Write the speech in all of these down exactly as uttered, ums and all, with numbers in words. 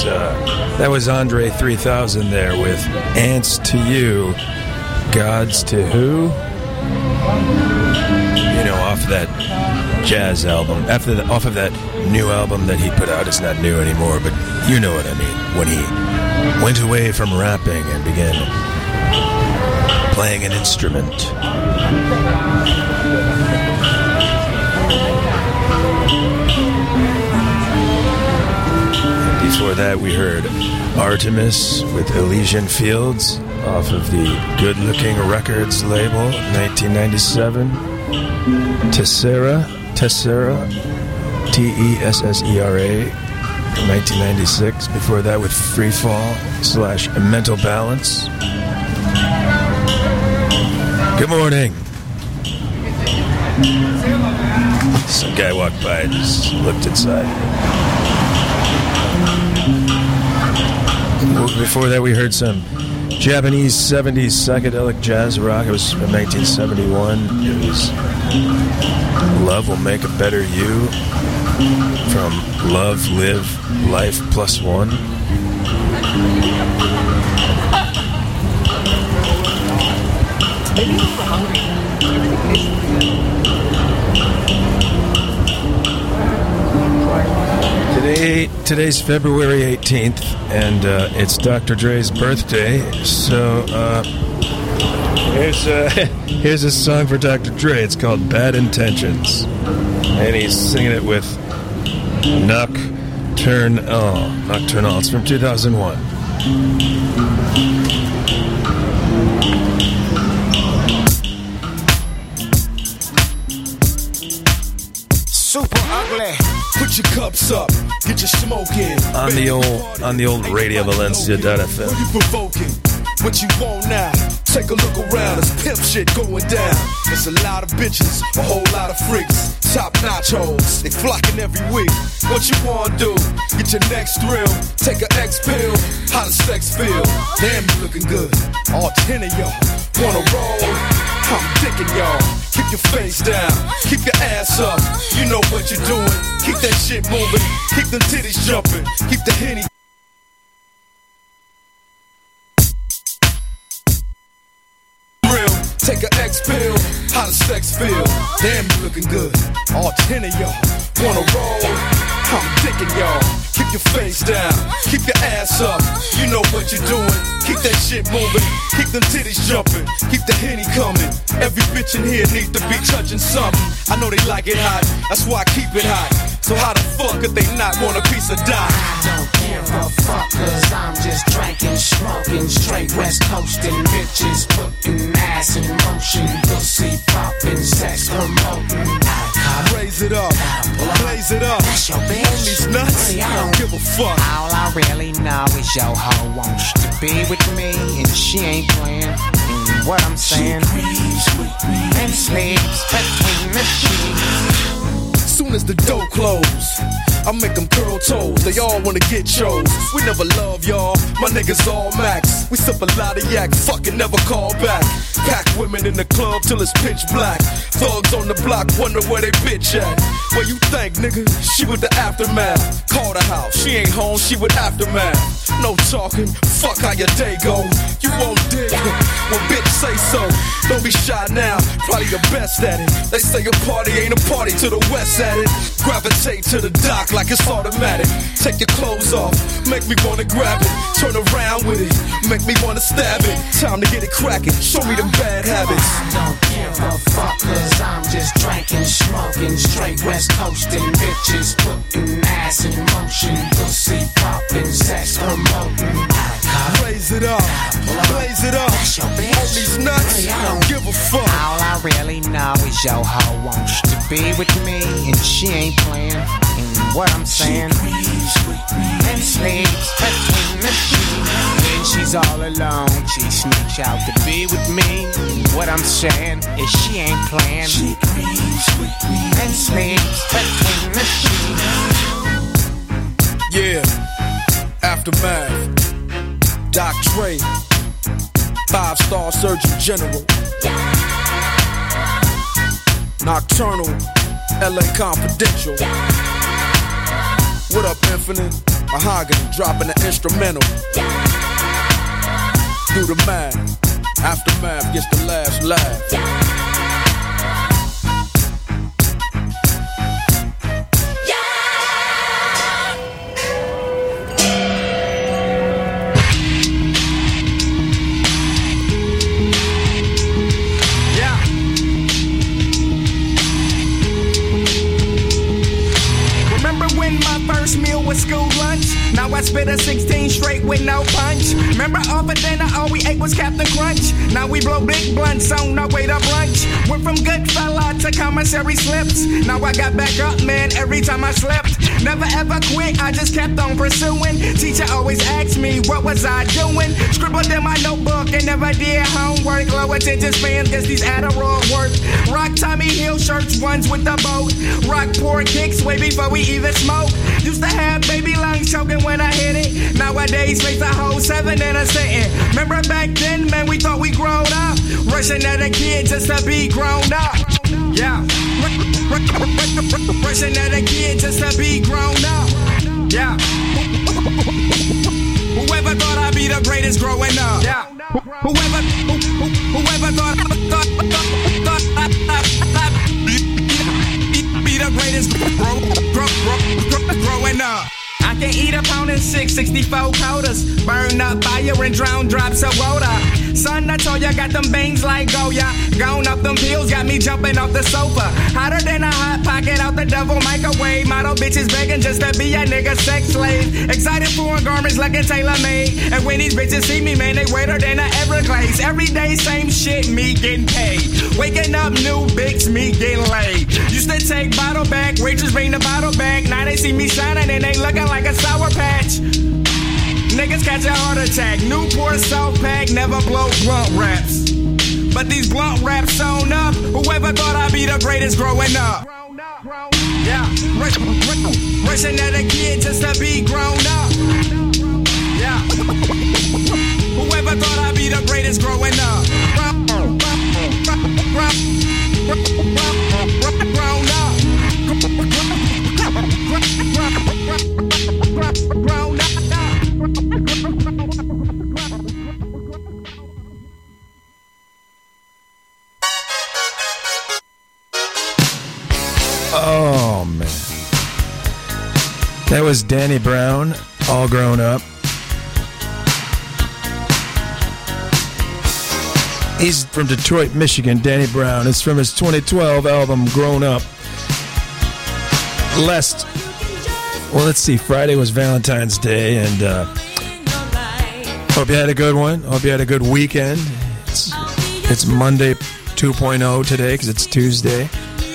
uh, that was Andre three thousand there with Ants to You, Gods to Who? You know, off that jazz album, after the, off of that new album that he put out. It's not new anymore, but you know what I mean. When he went away from rapping and began playing an instrument. Before that, we heard Artemis with Elysian Fields off of the Good Looking Records label, nineteen ninety-seven. Tessera, Tessera, T E S S E R A, nineteen ninety-six. Before that, with Free Fall slash Mental Balance. Good morning. Some guy walked by and just looked inside. Before that, we heard some Japanese seventies psychedelic jazz rock. It was from nineteen seventy-one. It was Love Will Make a Better You from Love, Live, Life Plus One. Maybe we're hungry. Today, today's February eighteenth, and uh, it's Doctor Dre's birthday. So uh, here's uh, here's a song for Doctor Dre. It's called "Bad Intentions," and he's singing it with Nocturnal. Nocturnal. It's from two thousand one. Super ugly. Put your cups up, get your smoke in. On the old, on the old Radio Valencia dot F M. What you provoking? What you want now? Take a look around, it's pimp shit going down. There's a lot of bitches, a whole lot of freaks. Top-notch hoes, they flocking every week. What you wanna do? Get your next thrill. Take an X pill. How does sex feel? Damn, you looking good. All ten of y'all wanna roll? I'm dicking y'all. Keep your face down. Keep your ass up. You know what you're doing. Keep that shit moving. Keep them titties jumping. Keep the Henny. Take an X pill, how does sex feel? Damn, you looking good. All ten of y'all wanna roll? I'm dicking y'all. Keep your face down, keep your ass up. You know what you're doing. Keep that shit moving, keep them titties jumping, keep the Henny coming. Every bitch in here needs to be touching something. I know they like it hot, that's why I keep it hot. So how the fuck could they not want a piece of dime? I don't give a fuck, cause I'm just drinking, smoking, straight west coasting, bitches putting ass in motion, pussy popping, sex promoting. Raise it up, blaze it up. That's your bitch. On these nuts, I don't give a fuck. All I really know is your hoe wants to be with me, and she ain't playing. And what I'm saying, she creeps with me and sleeps between the sheets. Soon as the door close, I make them curl toes. They all wanna get chose. We never love y'all, my niggas all max. We sip a lot of yak, fucking never call back. Pack women in the club till it's pitch black. Thugs on the block wonder where they bitch at. Where you think, nigga? She with the aftermath. Call the house, she ain't home, she with aftermath. No talking, fuck how your day go. You won't dig, well bitch say so. Don't be shy now, probably the best at it. They say a party ain't a party till the west at it. Gravitate to the dock like it's automatic. Take your clothes off, make me wanna grab it. Turn around with it, make me wanna stab it. Time to get it cracking, show me them bad habits. I don't give a fuck, cause I'm just drinking, smoking, straight west coasting, bitches putting ass in motion, pussy popping, sex promoting. Raise it up, blaze it up. That's your bitch. On these nuts, I don't give a fuck. All I really know is your hoe wants to be with me, and she ain't playing. And what I'm saying, she creeps with me and sleeps between the sheets. When she's all alone, she sneaks out to be with me. And what I'm saying is she ain't playing. She creeps with me and sleeps between the sheets. Yeah, Aftermath, Doc Dre, five-star Surgeon General, Nocturnal, L A Confidential. What up, Infinite? Mahogany dropping the instrumental. Do the math. Aftermath gets the last laugh. School lunch. Now I spit a sixteen straight with no punch. Remember off of dinner, all we ate was Captain Crunch. Now we blow big blunts on our way to brunch. Went from good fella to commissary slips. Now I got back up, man, every time I slept. Never ever quit, I just kept on pursuing. Teacher always asked me, what was I doing? Scribbled in my notebook and never did homework. Low attention spans, guess these Adderall work. Rock Tommy Hill shirts, ones with the boat. Rock poor kicks way before we even smoke. Used to have baby lungs choking when I hit it. Nowadays, face a whole seven in a sitting. Remember back then, man, we thought we grown up. Rushing at a kid just to be grown up. Yeah. Rushing at a kid just to be grown up. Yeah. Whoever thought I'd be the greatest growing up. Yeah. Whoever, whoever thought, thought, thought, thought I'd be the greatest grow, grow, grow, grow, growing up. I can eat a pound and six, sixty-four quarters. Burn up fire and drown drops of water. Son, I told ya, got them bangs like Goya. Gone up them pills, got me jumping off the sofa. Hotter than a hot pocket out the devil microwave. Model bitches begging just to be a nigga sex slave. Excited foreign garments looking tailor-made. And when these bitches see me, man, they wetter than a Everglades. Every day, same shit, me getting paid. Waking up, new bitch, me getting laid. Used to take bottle back, waitress bring the bottle back. Now they see me shining and they looking like a sour patch. Niggas catch a heart attack. Newport South Pack never blow blunt raps. But these blunt raps sewn up. Whoever thought I'd be the greatest growing up. Yeah, rushing at a kid just to be grown up. Yeah, whoever thought I'd be the greatest growing up. Grown up. Grown up. Oh, man. That was Danny Brown, All Grown Up. He's from Detroit, Michigan, Danny Brown. It's from his twenty twelve album, Grown Up. Last, well, let's see, Friday was Valentine's Day, and uh, hope you had a good one. Hope you had a good weekend. It's, it's Monday two point oh today, because it's Tuesday.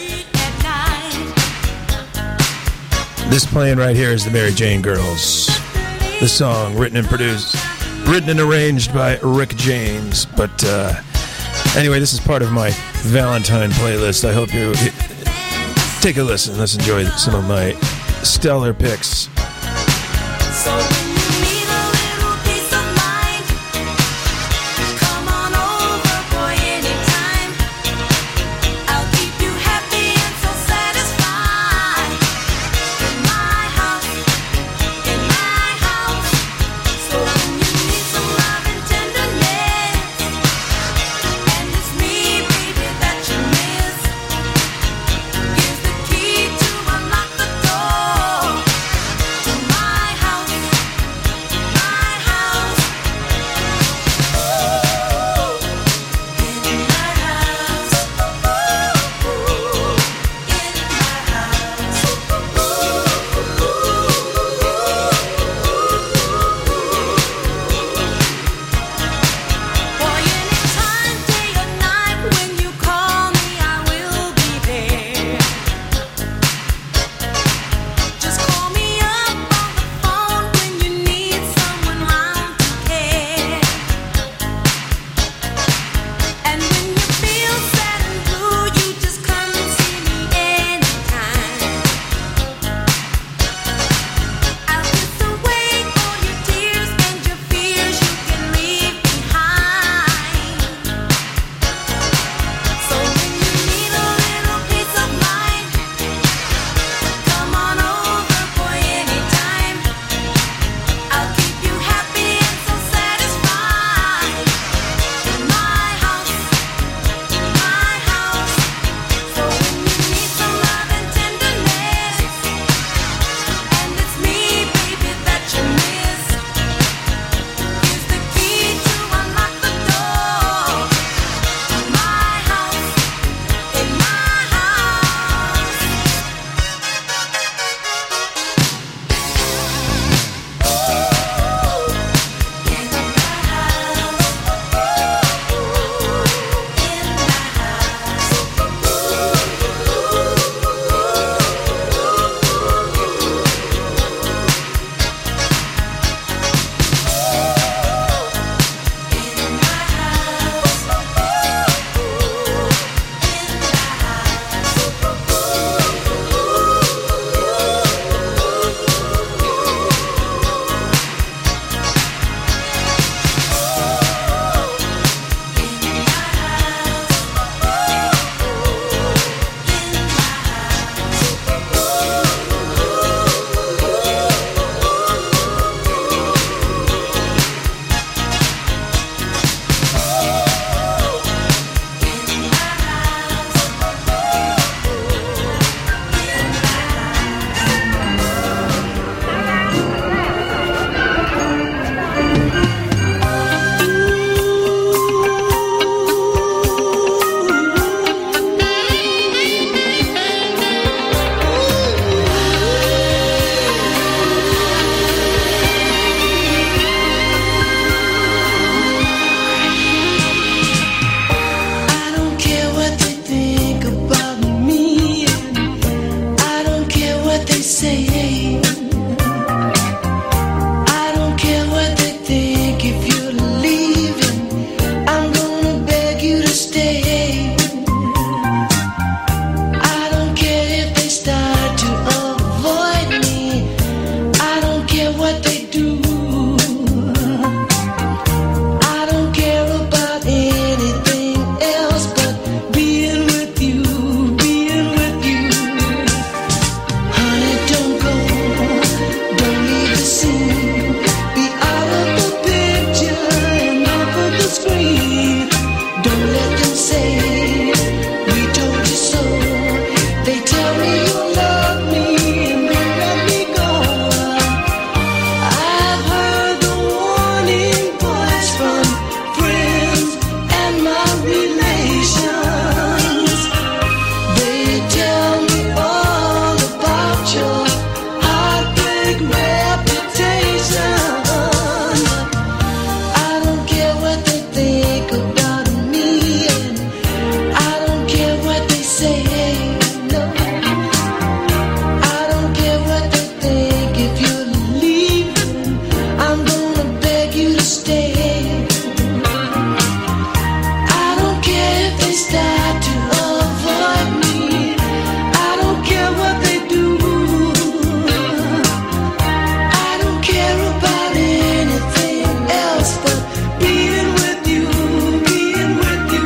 This playing right here is the Mary Jane Girls. The song written and produced, written and arranged by Rick James. But uh, anyway, this is part of my Valentine playlist. I hope you take a listen. Let's enjoy some of my stellar picks. say. I don't care what they think. If you're leaving, I'm gonna beg you to stay. I don't care if they start to avoid me. I don't care what they do. I don't care about anything else but being with you, being with you. Honey, don't go, don't leave the scene. Be out of the picture and off of the screen. Don't let them say we told you so. They tell me you love me and they let me go. I've heard the warning voice from friends and my relations. They tell me all about your heartbreak reputation. I don't care what they think about me, and I don't care what they say. No, I don't care what they think. If you're leaving, I'm gonna beg you to stay. I don't care if they start to avoid me. I don't care what they do. I don't care about anything else but being with you, being with you.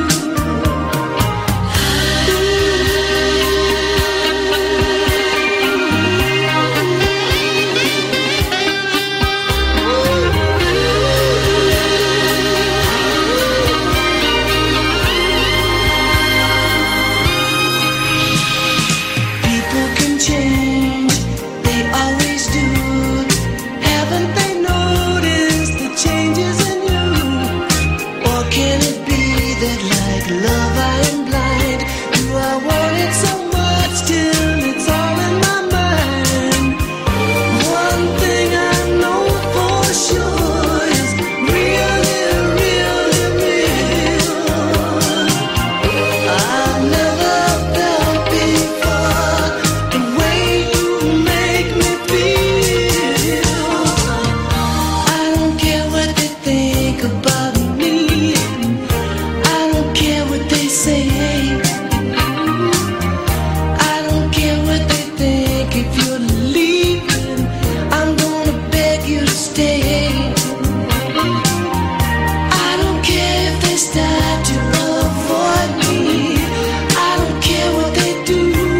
People can change, they always do. Haven't they noticed the changes in you? Or can it be that like love I am blind? Do I want it so much till it's all in my mind? One thing I know for sure is really, really real. I've never felt before the way you make me feel. I don't care what they think about me. I don't care what they say. I don't care what they think. If you're leaving, I'm gonna beg you to stay. I don't care if they start to avoid me. I don't care what they do.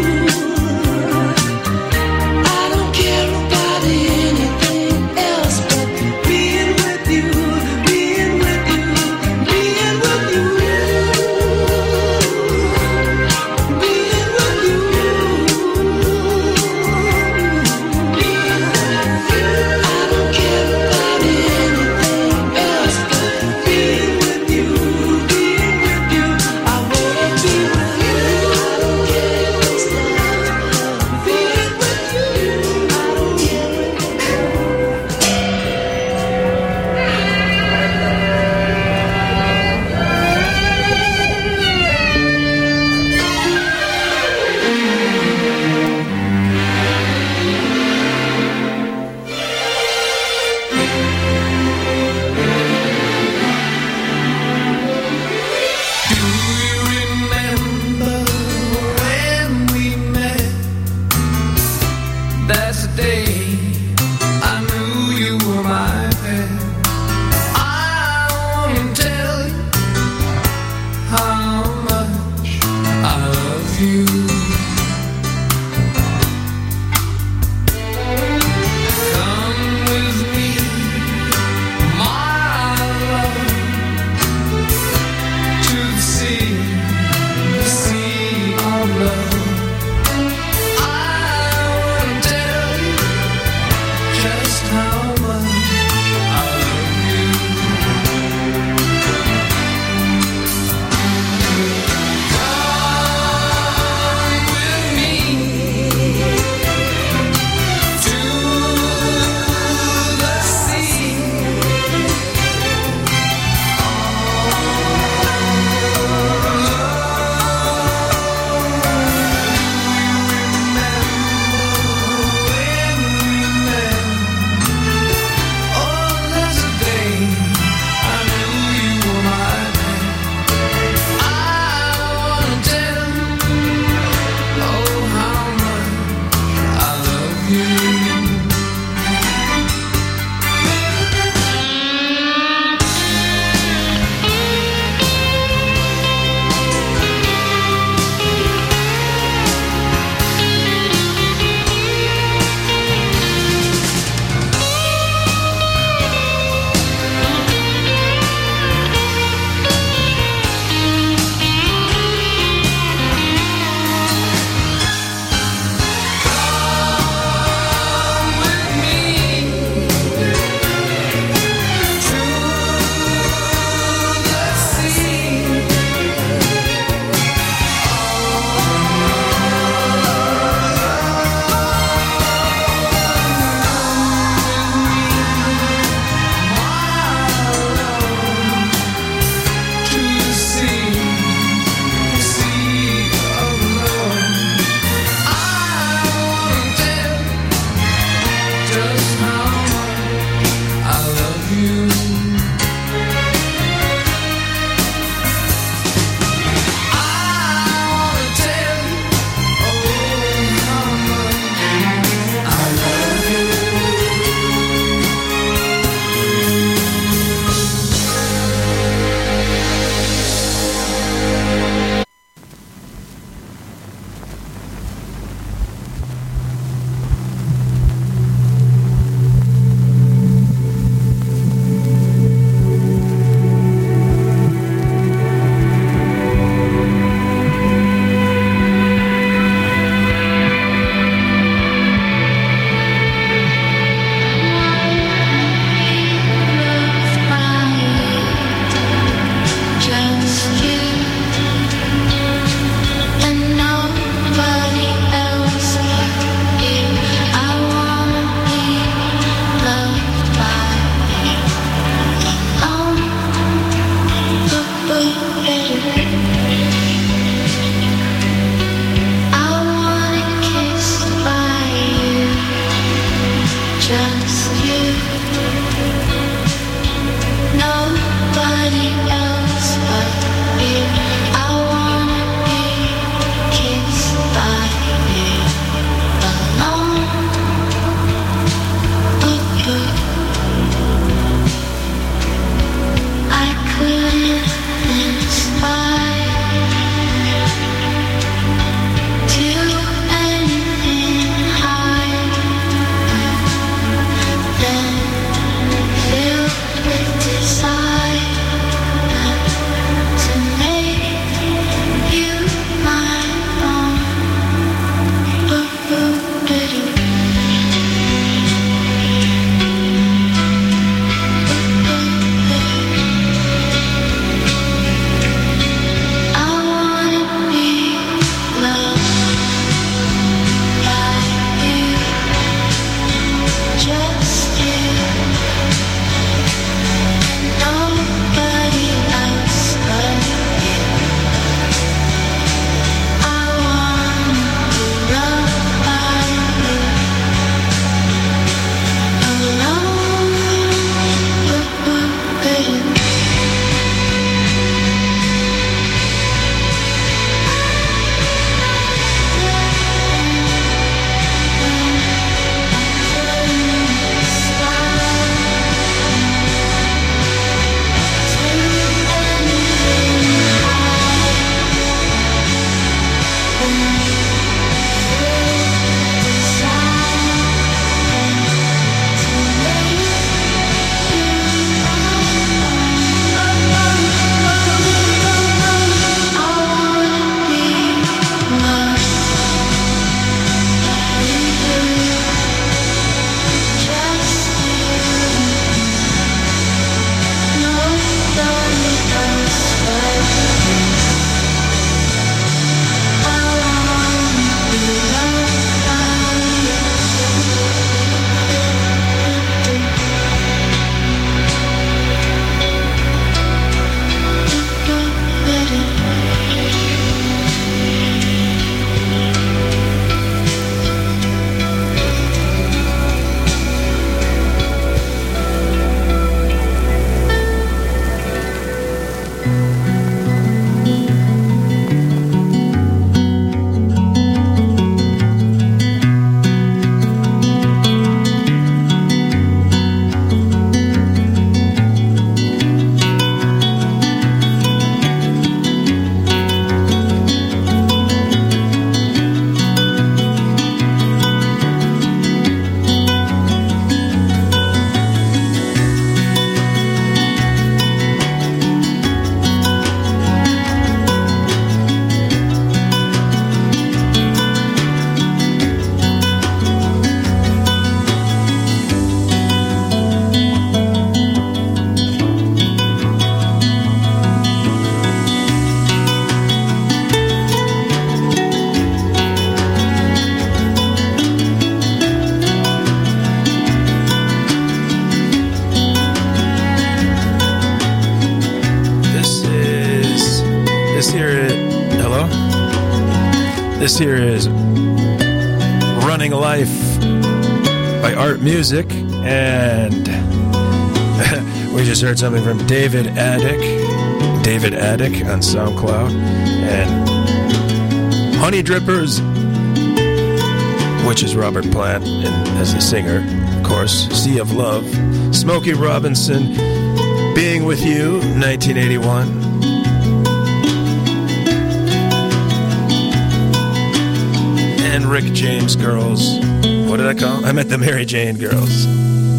I don't care about anything else but being with you, being with you, being with you, being with you, I don't care about anything else but being with you, being with you. I wanna be with you. I don't care if they start being with you. I don't care what they Do you remember when we met? That's the day I knew you were my pet. I wanna tell you how much I love you. Come with me, my love, to the sea, the sea of love. I wanna tell you just you. Nobody else but you. I wanna be kissed by you alone. Ooh, ooh. I couldn't inspire to anything higher than filled with desire to make you my own. Ooh, ooh, doo-doo. I wanna be loved by you, just you, nobody else but you. I wanna be loved by you alone. Ooh, ooh, baby. This here is Running Life by Art Music, and we just heard something from David Addick, David Addick on SoundCloud, and Honey Drippers, which is Robert Plant and as a singer, of course, Sea of Love, Smokey Robinson, Being With You, nineteen eighty-one. And Rick James Girls. What did I call? I meant the Mary Jane Girls.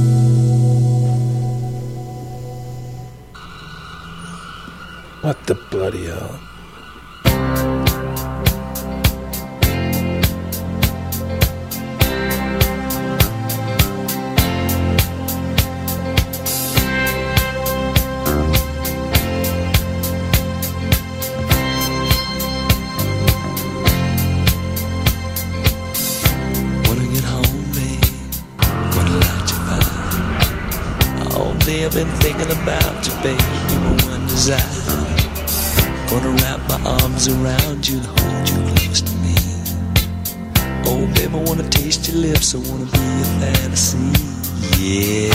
What the bloody hell? I've been thinking about you, baby, my one desire. Gonna wrap my arms around you and hold you close to me. Oh, baby, I wanna taste your lips, I wanna be your fantasy. Yeah.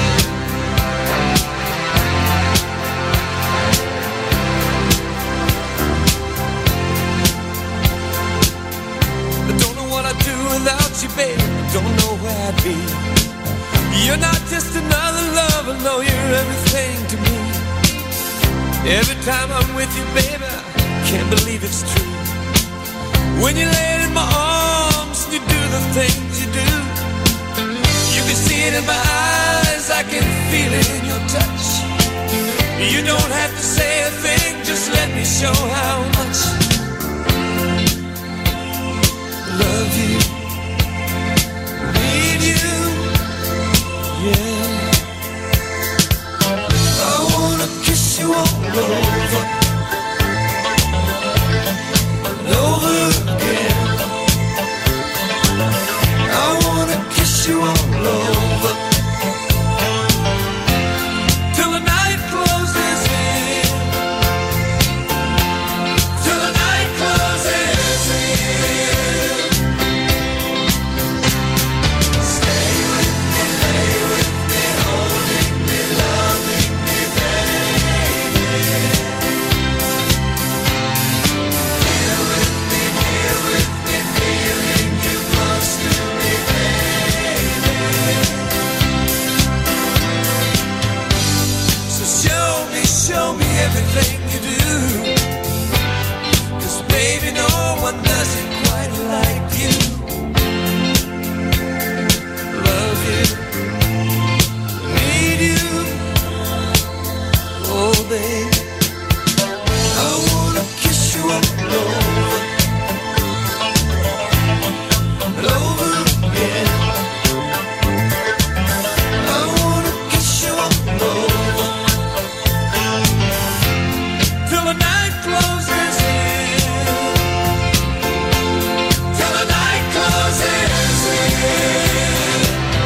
I don't know what I'd do without you, baby. Don't know where I'd be. You're not just another lover, no, you're everything to me. Every time I'm with you, baby, I can't believe it's true. When you lay in my arms and you do the things you do, you can see it in my eyes, I can feel it in your touch. You don't have to say a thing, just let me show how much I love you, need you, yeah. I wanna kiss you all over, all over again. I wanna kiss you all over till the night closes in, till the night closes in. Stay with me, lay with me, holding me, loving me, baby. Here with me, here with me, feeling you close to me, baby. So show me, show me everything you do, 'cause baby, no one does it quite like you. Love you, need you, oh baby. I wanna kiss you all over, all over again. I wanna kiss you all over till the night closes in, till the night closes in.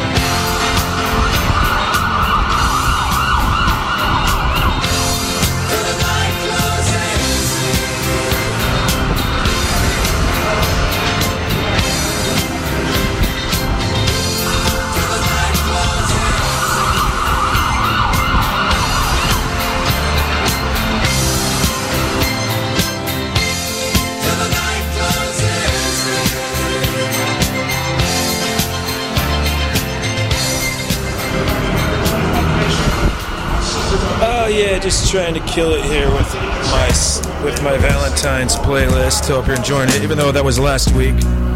Till the night closes in. Till the night closes in. Till the night closes Oh yeah, just trying to kill it here with my with my Valentine's playlist. Hope you're enjoying it, even though that was last week.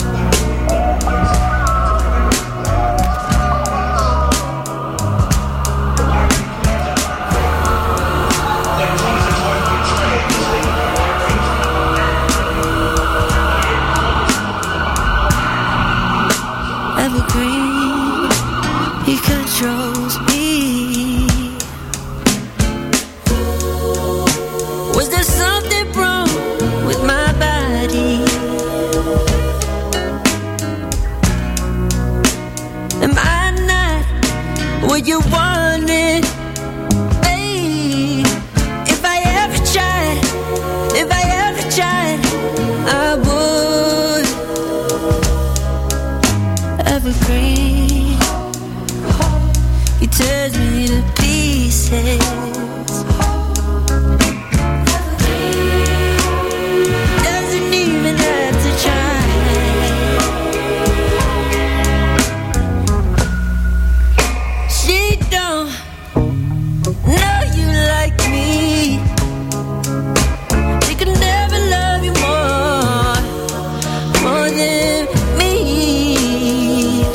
Evergreen, he controls me. Was there something wrong with my body? Am I not what you wanted? Hey, if I ever tried, if I ever tried, I would. Evergreen, he tears me to pieces. Doesn't even have to try. She don't know you like me. She could never love you more, more than me.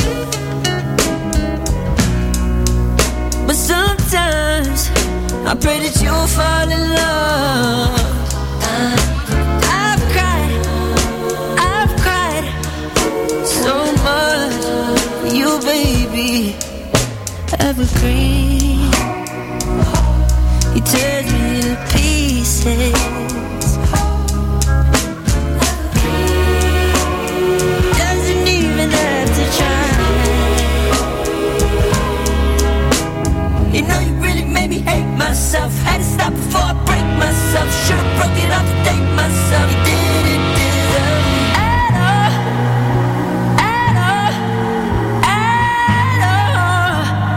But sometimes I pray that you'll fall in love. I've cried, I've cried so much for you, baby. Evergreen, he tears me to pieces. Doesn't even have to try. You know you really made me hate myself. Had to stop before I break myself. Should've broke it off to date myself. You didn't deserve me at all, at all, at all.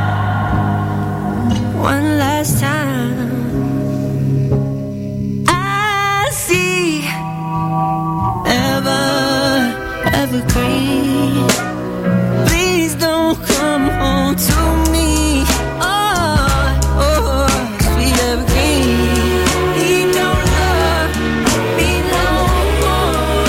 belong to me. Oh, oh, sweet evergreen. He don't love me no more.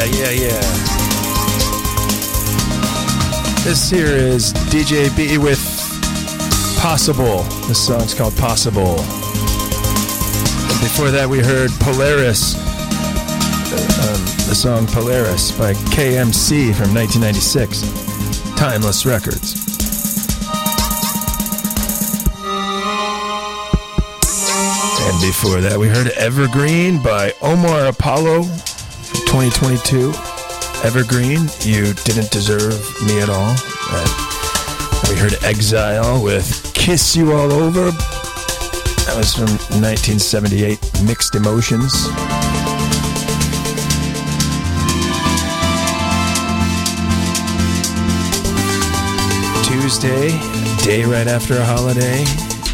Yeah, yeah, yeah. This here is D J B with Possible. This song's called Possible. And before that, we heard Polaris. Um, the song Polaris by K M C from nineteen ninety-six. Timeless Records. And before that, we heard Evergreen by Omar Apollo from twenty twenty-two. Evergreen, You Didn't Deserve Me at All. And we heard Exile with Kiss You All Over. That was from nineteen seventy-eight, Mixed Emotions. Tuesday, day right after a holiday.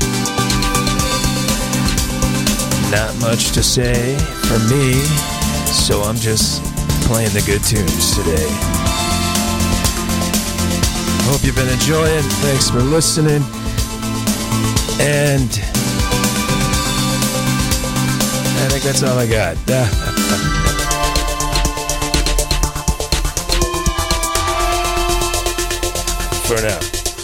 Not much to say for me, so I'm just playing the good tunes today. Hope you've been enjoying. Thanks for listening. And I think that's all I got. For now.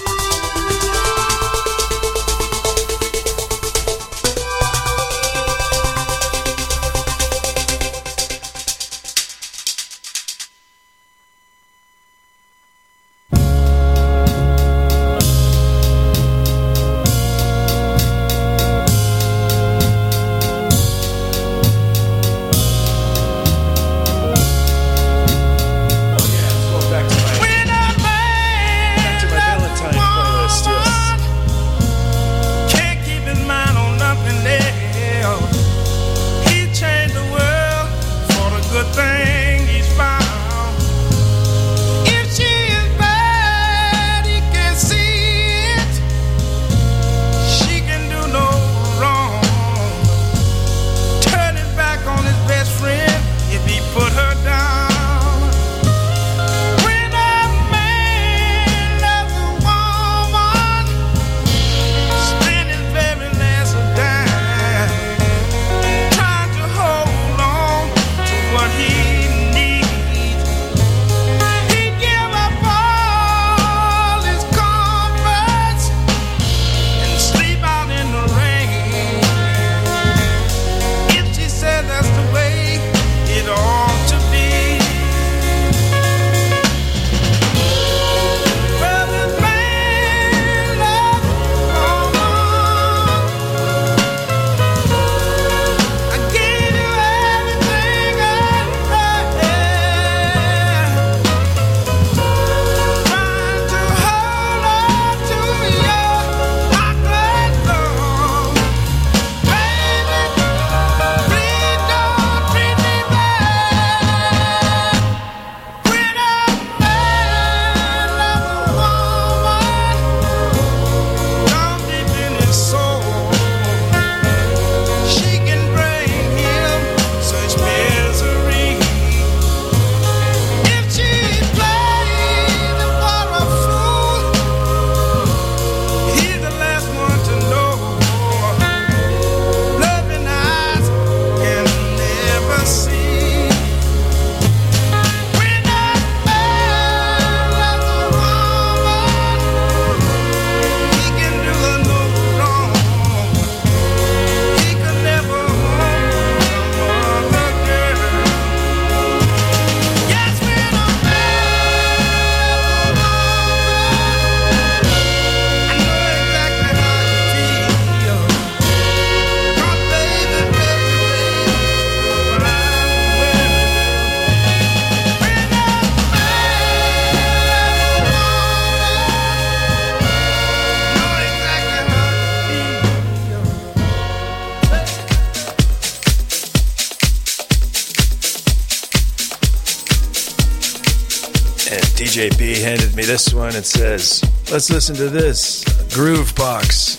D J B handed me this one. It says, let's listen to this. Groove Box.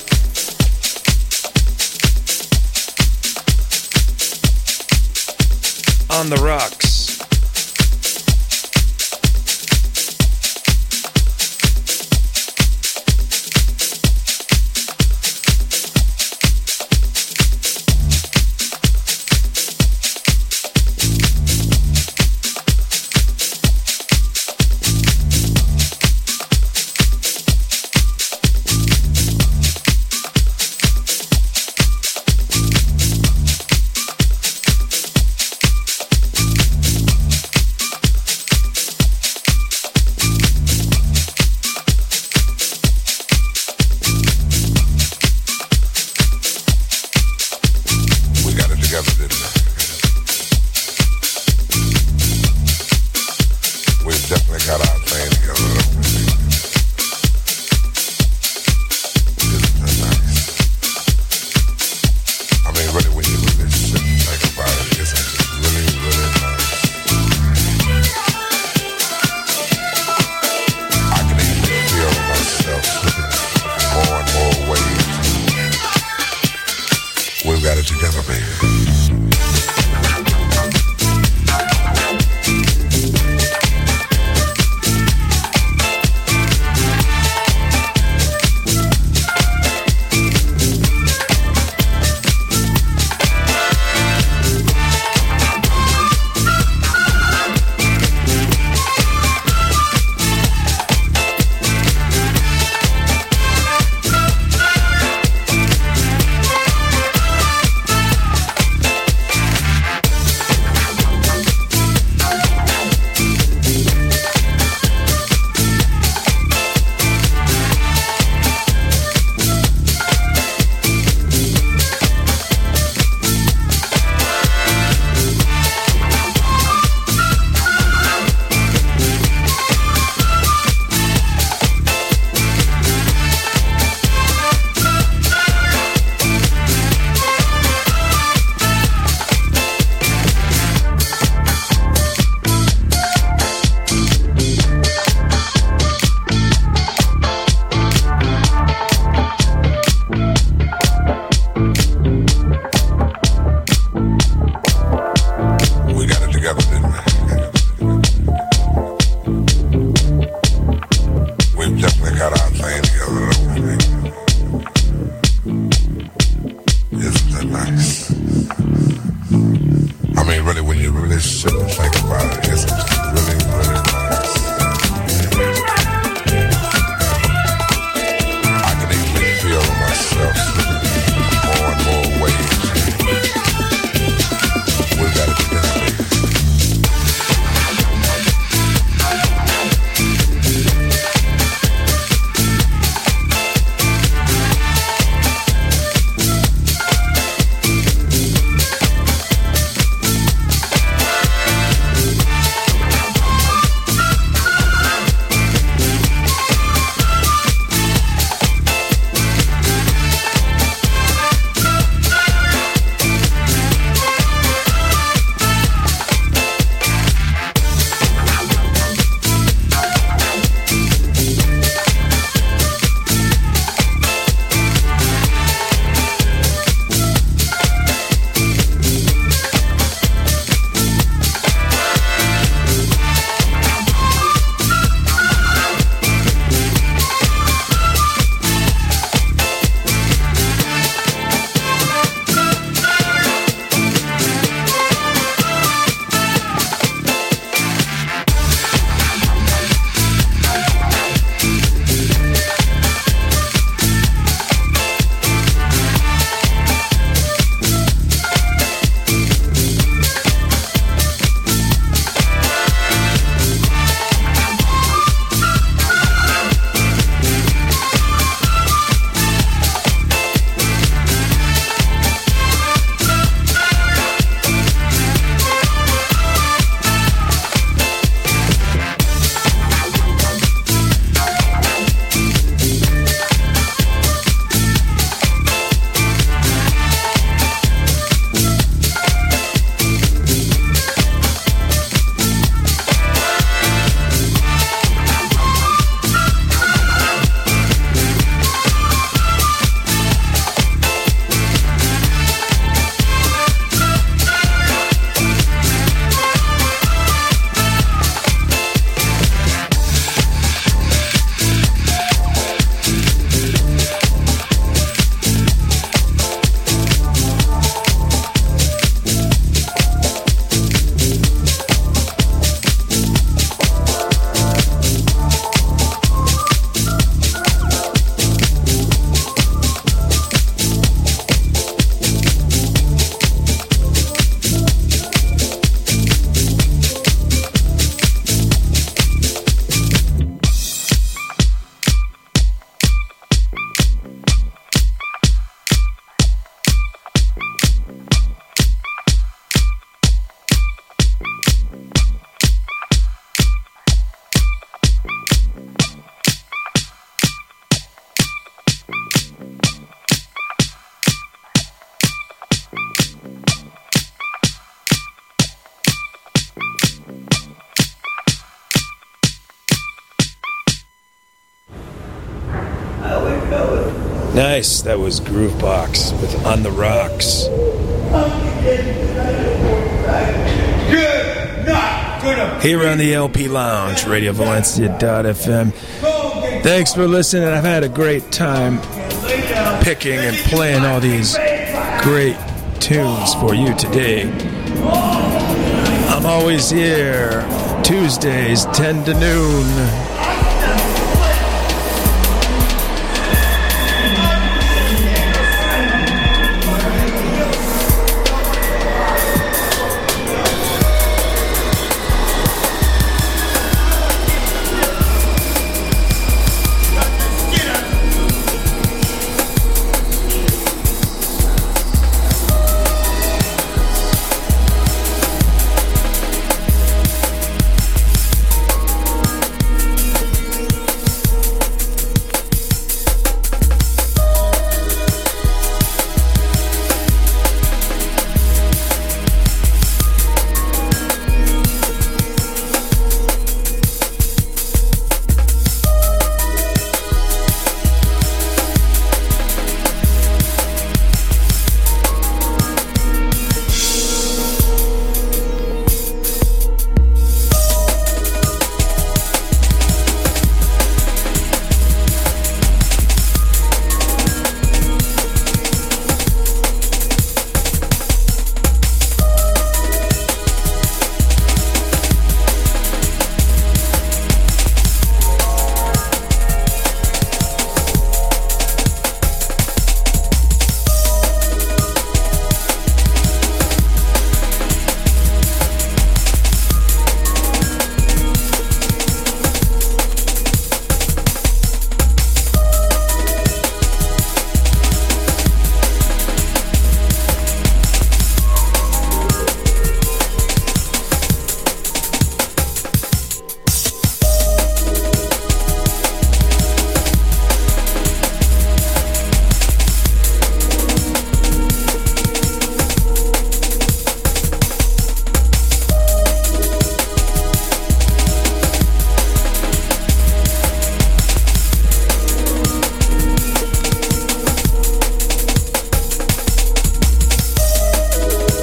On the Rocks. together, didn't we? We've definitely got our thing together, don't we? Isn't that nice? I mean, really, when you really sit and think about it, isn't it really, really nice? I can even feel myself slipping more and more ways. We've got it together, baby. Nice. That was Groovebox with On the Rocks. Here on the L P Lounge, Radio Valencia dot f m. Thanks for listening. I've had a great time picking and playing all these great tunes for you today. I'm always here Tuesdays, ten to noon.